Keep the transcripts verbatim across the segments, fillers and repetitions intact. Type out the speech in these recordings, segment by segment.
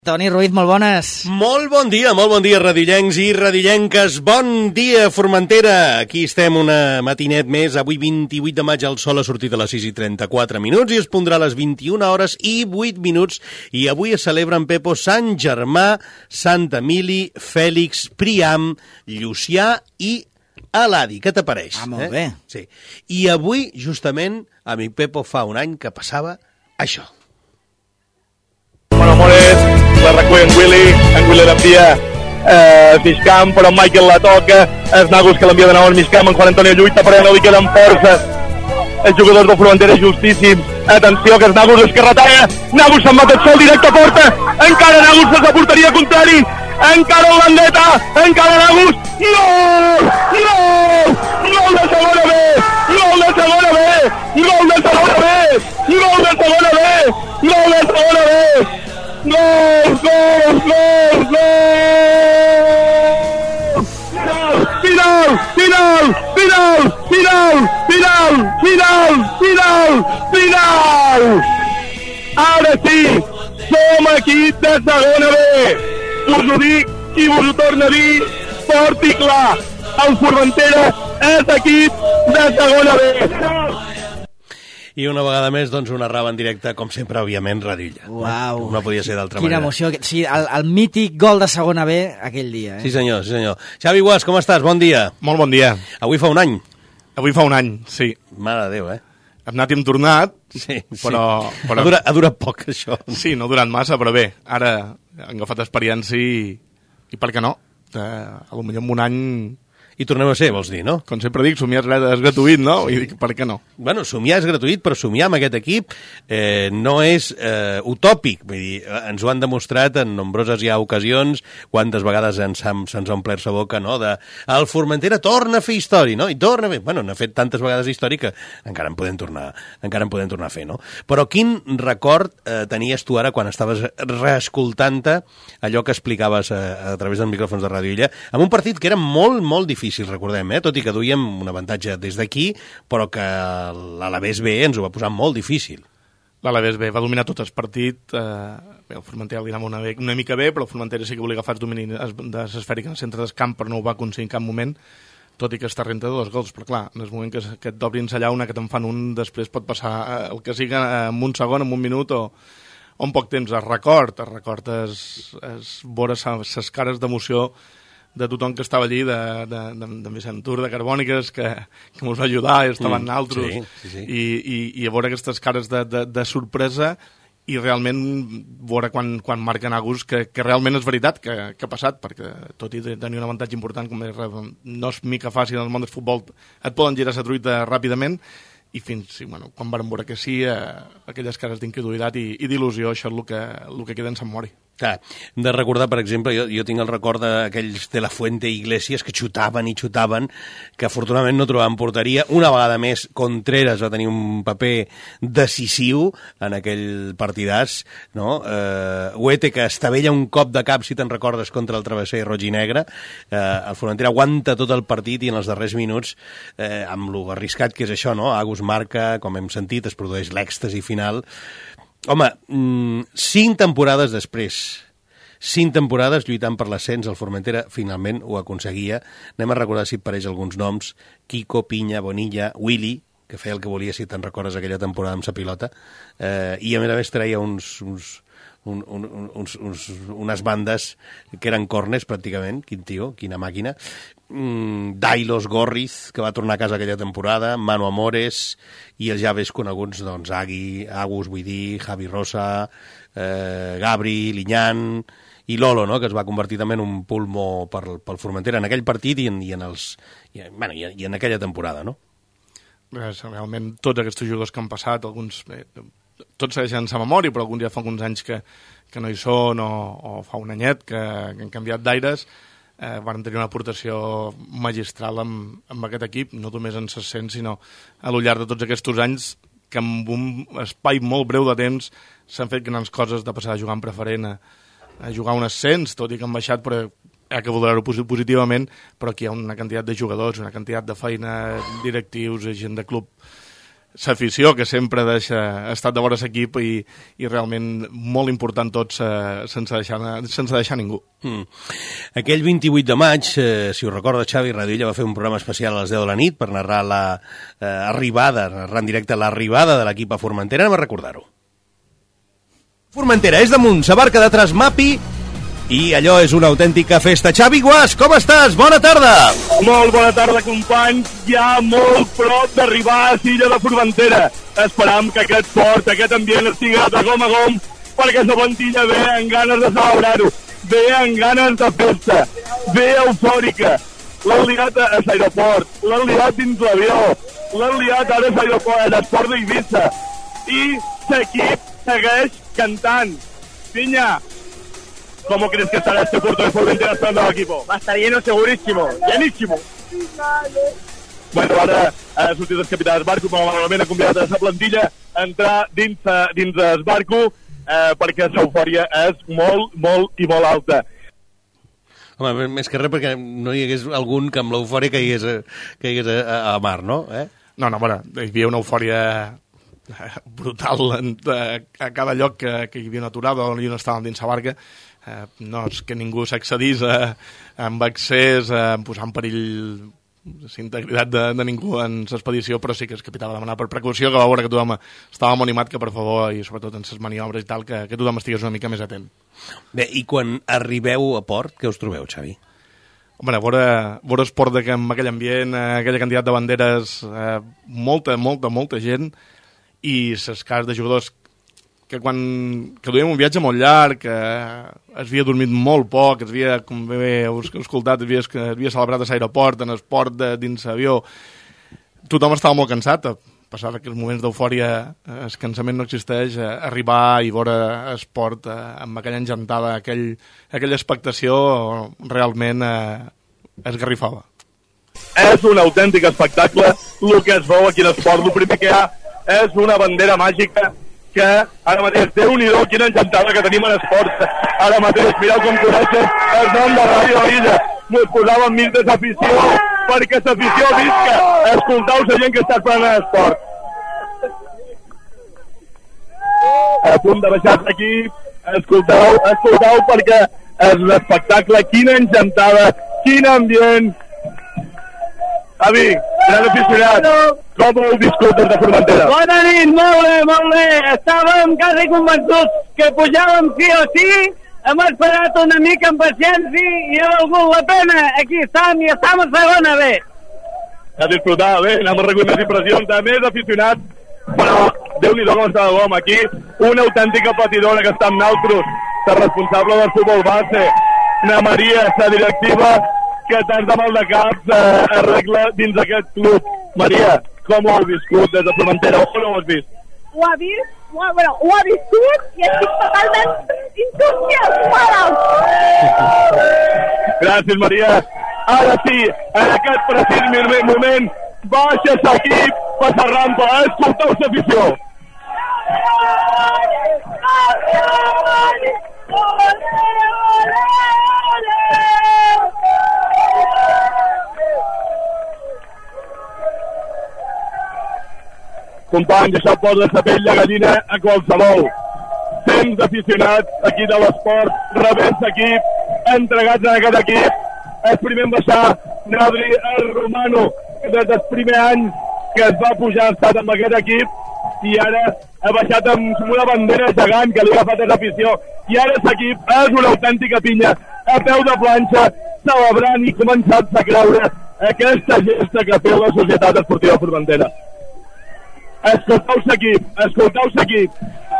Toni Ruiz, molt bones. Molt bon dia, molt bon dia, radillencs i radillenques. Bon dia, Formentera. Aquí estem una matinet més. Avui, vint-i-vuit de maig, el sol ha sortit a les sis i trenta-quatre minuts i es pondrà a les vint-i-una hores i vuit minuts. I avui es celebren, Pepo, Sant Germà, Sant Emili, Fèlix, Priam, Llucià i Eladi. Què t'apareix? Ah, molt eh? bé. Sí. I avui, justament, amic Pepo, fa un any que passava això. Bueno, Moret, la recull en Willy, en Willy l'envia eh, Mishcam, però Michael la toca, és Nagus que l'envia de nou al Mishcam, en Juan Antonio lluita, però no li queden forces. Els jugadors del Formentera justíssims. Atenció, que és Nagus, es carretalla. Nagus se'n va tot sol, directe a porta. Encara Nagus des de porteria contrari. Encara Holandeta, encara Nagus. Gol! Gol! Gol de segona B! Gol de segona B! Gol de segona B! Gol de segona B! Gol de segona B! Gol! Gol! Gol! Gol! Final! Final! Final! Final! Final! Final! Final! Final! Ara sí! Som equip de segona B! Us ho dic i us ho torno a dir fort i clar. El Formentera és equip de segona B. I una vegada més, doncs, una rava en directe, com sempre, òbviament, Radilla. Uau. No podia ser d'altra Quina manera. emoció. Sí, el, el mític gol de segona B aquell dia. Eh? Sí, senyor, sí, senyor. Xavi Guas, com estàs? Bon dia. Molt bon dia. Avui fa un any. Avui fa un any, sí. Mare de Déu, eh? Hem anat i hem tornat, Sí, però... sí. però... Ha, durat, ha durat poc, això. Sí, no ha durat massa, però bé, ara han agafat experiència i, i per què no? Eh, potser en un any... I tornem a ser, vols dir, no? Com sempre dic, somiar és gratuït, no? I dic, per què no? Bueno, somiar és gratuït, però somiar amb aquest equip eh, no és eh, utòpic. Vull dir, ens ho han demostrat en nombroses ja ocasions, quantes vegades ens ha, se'ns ha omplert sa boca, no?, de el Formentera torna a fer història, no? I torna a fer... Bueno, n'ha fet tantes vegades història que encara en podem tornar, encara en podem tornar a fer, no? Però quin record eh, tenies tu ara quan estaves reescoltant-te allò que explicaves a, a través dels micròfons de Ràdio Illa, amb un partit que era molt, molt difícil, recordem, eh? Tot i que duíem un avantatge des d'aquí, però que l'Alavés B ens ho va posar molt difícil. L'Alavés B va dominar tot el partit, eh, bé, el Formentera li anava una, una mica bé, però el Formentera sí que volia agafar el domini de l'esfèric en el centre del camp, però no ho va aconseguir en cap moment, tot i que està renta de dos gols, però clar, en el moment que, que et d'obrin la llauna, que te'n fan un, després pot passar el que sigui en un segon, en un minut o, o en poc temps. Es record, es record es, es veure les cares d'emoció de tothom que estava allí, de, de, de, de Vicent Tur, de Carbòniques, que, que ens va ajudar, i estaven mm, altres, sí, sí, sí. I, i, i a veure aquestes cares de, de, de sorpresa i realment veure quan, quan marquen Agus que, que realment és veritat que, que ha passat, perquè tot i tenir un avantatge important, com és, no és mica fàcil en el món del futbol, et poden girar la truita ràpidament, i fins, sí, bueno, quan van veure que sí, eh, aquelles cares d'incredulitat i, i d'il·lusió, això és el que, el que queda en Sant Mori. Clar, hem de recordar, per exemple, jo, jo tinc el record d'aquells de la Fuente Iglesias que xutaven i xutaven, que afortunadament no trobaven porteria. Una vegada més, Contreras va tenir un paper decisiu en aquell partidàs, no? Eh, Huete, que estavella un cop de cap, si te'n recordes, contra el travesser roig i negre. Eh, el Formentera aguanta tot el partit i en els darrers minuts, eh, amb lo arriscat que és això, no? Agus marca, com hem sentit, es produeix l'èxtasi final. Home, cinc temporades després, cinc temporades lluitant per l'ascens, el Formentera finalment ho aconseguia. Anem a recordar si et pareix alguns noms: Kiko, Pinya, Bonilla, Willy, que feia el que volia, si te'n recordes, aquella temporada amb sa pilota, eh, i a més a més treia uns, uns, un, un, uns, uns, unes bandes que eren corners pràcticament. Quin tio, quina màquina. Mm, Dailos Gorriz, que va tornar a casa aquella temporada, Manu Amores, i els ja ves coneguts, doncs, Agui, Agus, vull dir, Javi Rosa, eh, Gabri, Liñán i Lolo, no?, que es va convertir també en un pulmó per, pel Formentera en aquell partit i en, i en, els, i, bueno, i, i en aquella temporada, no? Realment, tots aquests jugadors que han passat, alguns... Eh, tots segueixen sa memòria, però alguns ja fa alguns anys que, que no hi són, o, o fa un anyet que, que han canviat d'aires, eh, van tenir una aportació magistral amb, amb aquest equip, no només en s'ascens, sinó a lo llarg de tots aquests anys, que en un espai molt breu de temps s'han fet grans coses, de passar a jugar en preferent, a, a jugar un ascens, tot i que han baixat, però hi ha que valorar-ho positivament, però aquí hi ha una quantitat de jugadors, una quantitat de feina, directius, gent de club, l'afició que sempre deixa, ha estat de vora l'equip i, i realment molt important tots eh, sense, deixar, sense deixar ningú. Mm. Aquell vint-i-vuit de maig, eh, si us recorda, Xavi Radilla va fer un programa especial a les deu de la nit per narrar la eh, arribada, narrar en directe l'arribada de l'equip a Formentera. Anem a recordar-ho. Formentera és damunt, sa barca de Trasmapi, i allò és una autèntica festa. Xavi Guas, com estàs? Bona tarda! Molt bona tarda, companys. Ja molt prop d'arribar a Silla de Formentera. Esperam que aquest port, aquest ambient estigui de gom a gom, perquè la plantilla ve amb ganes de celebrar-ho, ve amb ganes de festa, ve eufòrica. L'han liat a l'aeroport, l'han liat dins l'avió, l'han liat ara a l'aeroport, a l'esport d'Eivissa. I l'equip segueix cantant. Piña, ¿cómo crees que estará este puerto de Formentera esperando al equipo? Va a estar lleno segurísimo, llenísimo. Bueno, ara ha sortit el capità d'Esbarco, però malament ha convidat a la plantilla a entrar dins, dins d'Esbarco eh, perquè l'eufòria és molt, molt i molt alta. Home, més que res perquè no hi hagués algun que amb l'eufòria caigués, a, caigués a, a mar, no? Eh? No, no, bueno, hi havia una eufòria brutal en, a, a cada lloc que, que hi havia una aturada on hi estàvem dins la barca. Eh, no és que ningú s'accedís a, amb accés, a posar en perill la integritat de, de ningú en l'expedició, però sí que el capità va demanar per precaució, que va veure que tothom estava molt animat, que per favor, i sobretot en les maniobres i tal, que, que tothom estigués una mica més atent. Bé, i quan arribeu a port, què us trobeu, Xavi? Home, a veure, a veure esport de, amb aquell ambient, aquella quantitat de banderes, eh, molta, molta, molta gent, i les cares de jugadors que quan que duíem un viatge molt llarg, que es havia dormit molt poc, es havia, com bé heu escoltat, es havia, es havia celebrat a l'aeroport, en esport de, dins l'avió, tothom estava molt cansat, a passar aquells moments d'eufòria, el cansament no existeix, arribar i veure esport amb aquella engentada, aquell, aquella expectació, realment eh, esgarrifava. És un autèntic espectacle el que es veu aquí a l'esport. El primer que hi ha és una bandera màgica que ara mateix, Déu-n'hi-do, quina encantada que tenim en esports. Ara mateix, mireu com coneixen el nom de Ràdio Illa. Ens posàvem mig de l'afició, perquè l'afició visca. Escoltau la gent que està esperant en esport. A punt de baixar aquí, escoltau, escoltau, perquè és un espectacle. Quina encantada, quin ambient. Avi, gran aficionat, com heu viscut des de Formentera? Bona nit, molt bé, molt bé. Estàvem quasi convençuts que pujàvem sí o sí, hem esperat una mica amb paciència i ha valgut la pena. Aquí estem i estem a segona B. A disfrutar, bé, anem a recollir més impressions de més aficionats, però Déu-n'hi-do com està de bom aquí, una autèntica patidora que està amb naltros, la responsable del futbol base, na Maria, la directiva, que tants de mal de caps eh, arregla dins d'aquest club. Maria, com ho has viscut des de Formentera? On ho has vist? Ho ha vist, ho ha, bueno, ho ha viscut i estic totalment entusiasmada. Gràcies, Maria. Ara sí, en aquest precís moment, baixa l'equip, passa rampa, escolteu l'afició. Companys, això posa la pell de gallina a qualsevol. Cents d'aficionats aquí de l'esport, rebents equip, entregats en aquest equip. El primer en baixar, Nadri el Romano, des del primer any que es va pujar, ha estat amb aquest equip, i ara ha baixat amb una bandera gegant que li ha agafat a l'afició. I ara l'equip és una autèntica pinya, a peu de planxa, celebrant i començant a creure aquesta gesta que té la Societat Esportiva Formentera. Escoltau l'equip, escoltau l'equip.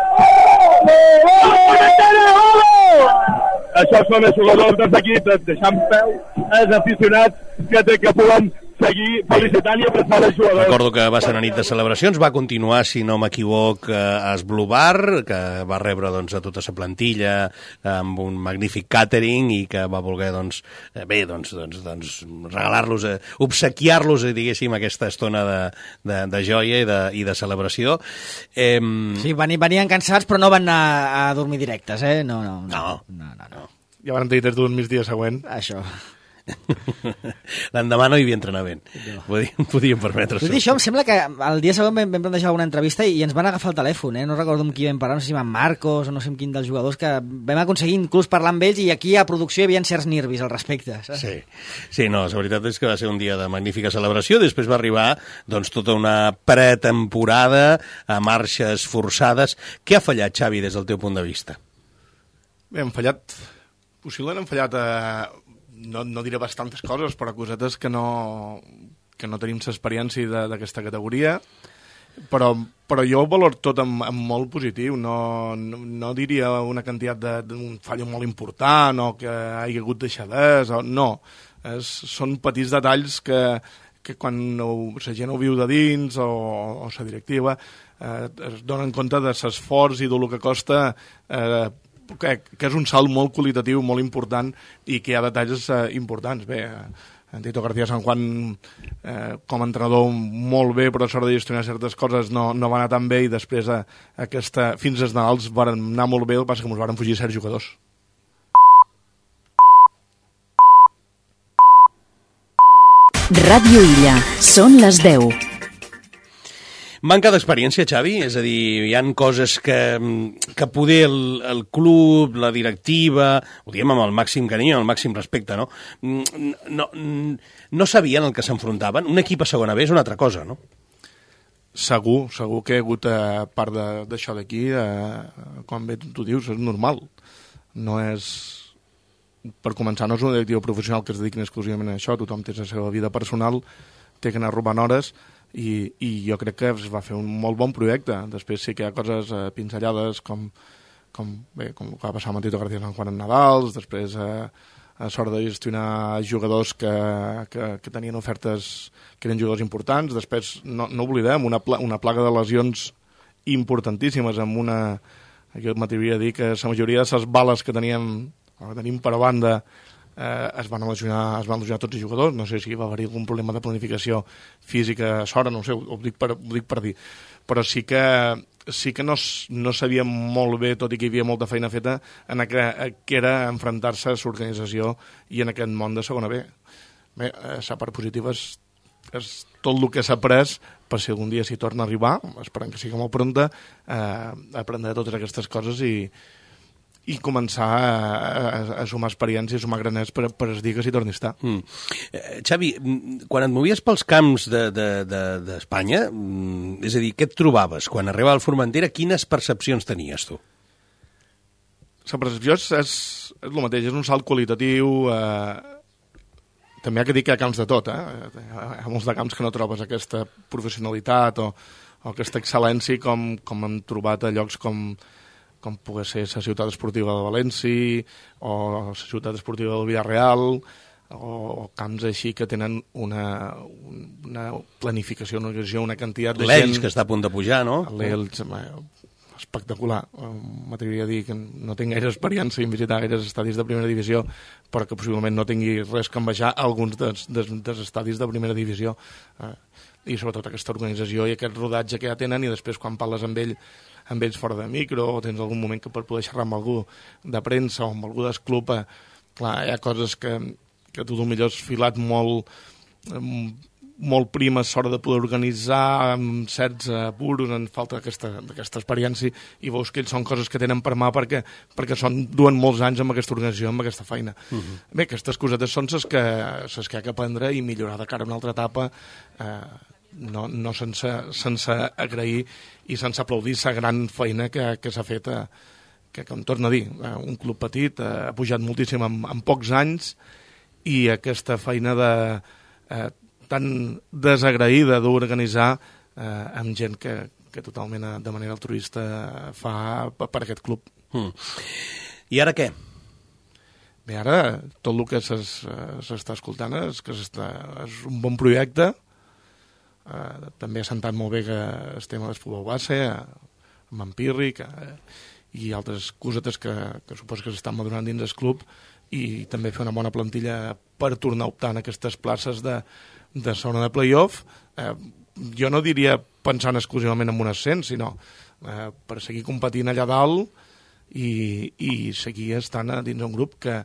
Això són els jugadors dels equips, deixant peu els aficionats que té que puguem seguir felicitant i abraçant els jugadors. Recordo que va ser una nit de celebracions, va continuar, si no m'equivoc, a Esblue Bar, que va rebre doncs, a tota la plantilla amb un magnífic catering i que va voler doncs, bé, doncs, doncs, doncs, regalar-los, eh, obsequiar-los, eh, diguéssim, aquesta estona de, de, de joia i de, i de celebració. Eh... Sí, venien, venien cansats, però no van anar a dormir directes, eh? No, no. No, no, no. no, no. Ja van tenir des d'un migdia següent. Això. L'endemà no hi havia entrenament. No. Podíem, podíem permetre-s'ho. Tot i això, em sembla que el dia següent vam, vam plantejar una entrevista i ens van agafar el telèfon, eh? No recordo amb qui vam parlar, no sé si amb Marcos o no sé amb quin dels jugadors, que vam aconseguir inclús parlar amb ells i aquí a producció hi havia certs nervis al respecte. Saps? Sí. sí, no, la veritat és que va ser un dia de magnífica celebració. Després va arribar doncs, tota una pretemporada a marxes forçades. Què ha fallat, Xavi, des del teu punt de vista? Bé, hem fallat... Possiblement hem fallat a... No, no diré bastantes coses, però cosetes que no, que no tenim l'experiència d'aquesta categoria, però, però jo ho valoro tot en, en molt positiu. No, no, no diria una quantitat d'un fallo molt important o que hi ha hagut deixadès, o, no. És, són petits detalls que, que quan ho, la gent ho viu de dins o, o la directiva eh, es donen compte de l'esforç i del que costa eh, Que, que és un salt molt qualitatiu, molt important i que hi ha detalls eh, importants. Bé, en Tito García San Juan eh, com a entrenador molt bé, però a l'hora de gestionar certes coses no, no va anar tan bé i després eh, aquesta, fins als Nadals van anar molt bé, el que passa que ens van fugir certs jugadors. Ràdio Illa, són les deu. Manca d'experiència, Xavi? És a dir, hi han coses que, que poder el, el club, la directiva, ho diem amb el màxim carinyo, el màxim respecte, no? No, no sabien el que s'enfrontaven. Un equip a segona B és una altra cosa, no? Segur, segur que hi ha hagut eh, part d'això d'aquí, eh, quan bé tu dius, és normal. No és... Per començar, no és un directiu professional que es dediquin exclusivament a això, tothom té la seva vida personal, té que anar robant hores, I, i jo crec que es va fer un molt bon projecte. Després sí que hi ha coses eh, pinzellades com, com, bé, com el que va passar amb Tito García San Juan en Nadals, després eh, a sort de gestionar jugadors que, que, que tenien ofertes que eren jugadors importants. Després, no, no oblidem, una, pla, una plaga de lesions importantíssimes amb una... Jo m'atreviria a dir que la majoria de les bales que teníem, que tenim per a banda Eh, es van lesionar, es van lesionar tots els jugadors. No sé si va haver algun problema de planificació física a Sora, no ho sé, ho dic per, ho dic per dir. Però sí que, sí que no, no sabíem molt bé, tot i que hi havia molta feina feta, en que, que era enfrontar-se a l'organització i en aquest món de segona B. Bé, la part positiva és, és tot el que s'ha après per si algun dia s'hi torna a arribar, esperant que sigui molt pronta, eh, aprendre totes aquestes coses i i començar a, a, a sumar experiència, a sumar graners per, per es dir que s'hi torni a estar. Mm. Eh, Xavi, quan et movies pels camps d'Espanya, de, de, de és a dir, què et trobaves? Quan arribava al Formentera, quines percepcions tenies tu? La percepció és, és, és el mateix, és un salt qualitatiu. Eh, també ha que dir que hi ha camps de tot. Eh? Hi ha molts de camps que no trobes aquesta professionalitat o, o aquesta excel·lència com, com hem trobat a llocs com... com pugui ser la ciutat esportiva de València o la ciutat esportiva del Villarreal o, o camps així que tenen una, una planificació, una organització, una quantitat de gent... L'Elx, que està a punt de pujar, no? L'Elx, espectacular. M'atreviria a dir que no tinc gaire experiència en visitar gaires estadis de primera divisió, però que possiblement no tingui res que envejar alguns dels, dels, dels estadis de primera divisió. Eh, I sobretot aquesta organització i aquest rodatge que ja tenen, i després quan parles amb ell amb ells fora de micro, o tens algun moment que per poder xerrar amb algú de premsa o amb algú del club, eh, clar, hi ha coses que, que tu potser has filat molt, molt primes a l'hora de poder organitzar amb certs apuros, en falta aquesta, aquesta experiència, i veus que ells són coses que tenen per mà perquè, perquè són, duen molts anys amb aquesta organització, amb aquesta feina. Uh-huh. Bé, aquestes cosetes són les que, les que hi ha que aprendre i millorar de cara a una altra etapa, eh, no, no sense, sense agrair i sense aplaudir la gran feina que, que s'ha fet, eh, que, com torno a dir, eh, un club petit eh, ha pujat moltíssim en, en pocs anys, i aquesta feina de, eh, tan desagraïda d'organitzar eh, amb gent que, que totalment de manera altruista fa per, per aquest club. Mm. I ara què? Bé, ara tot el que s'està escoltant és que és un bon projecte. Uh, també ha sentat molt bé que el tema del futbol base, uh, amb en Pirri, que, uh, i altres cosetes que, que suposo que s'estan madurant dins del club, i també fer una bona plantilla per tornar a optar en aquestes places de, de zona de play-off. Uh, jo no diria pensant exclusivament en un ascens, sinó uh, per seguir competint allà dalt i, i seguir estant dins un grup que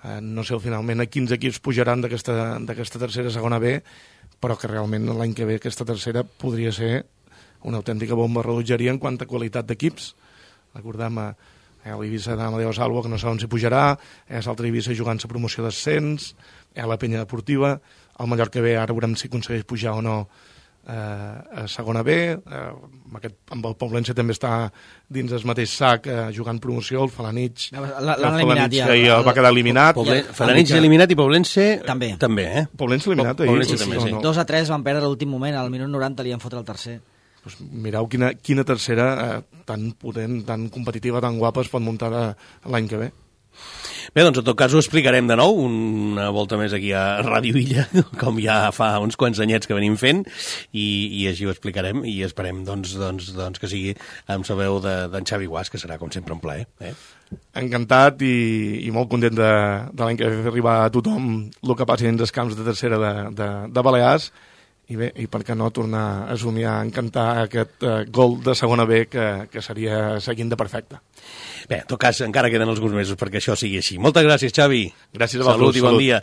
eh, no sé finalment a quins equips pujaran d'aquesta d'aquesta tercera segona B, però que realment l'any que ve aquesta tercera podria ser una autèntica bomba rellotgeria en quant a qualitat d'equips. Recordem a eh, l'Eivissa d'Amadeo Salvo, que no sabem si pujarà, és l'altre Eivissa jugant la promoció d'ascens, eh, la Penya Deportiva, el Mallorca B, ara veurem si aconsegueix pujar o no eh, a segona B, eh, amb, aquest, amb el Poblense també està dins el mateix sac eh, jugant promoció, el Falanich l'han eliminat ja, ja va quedar eliminat. Poble... Falanich eliminat i Poblense també, també eh? Poblense eliminat ahir, Poblense sí, també, sí. sí. No. dos a tres van perdre l'últim moment, al minut noranta li han fotre el tercer. Pues mireu quina, quina tercera eh, tan potent, tan competitiva, tan guapa es pot muntar l'any que ve. Bé, doncs en tot cas ho explicarem de nou una volta més aquí a Ràdio Illa, com ja fa uns quants anyets que venim fent, i, i així ho explicarem i esperem doncs, doncs, doncs que sigui amb la veu d'en de, Xavi Guas, que serà com sempre un plaer. Eh? Encantat i, i molt content de, de l'any que ve fer arribar a tothom el que passi dins els camps de tercera de, de, de Balears. I bé, i per què no tornar a somiar, a encantar aquest uh, gol de segona B que, que seria seguint de perfecte. Bé, en tot cas, encara queden alguns mesos perquè això sigui així. Moltes gràcies, Xavi. Gràcies a vosaltres. Salut i bon dia.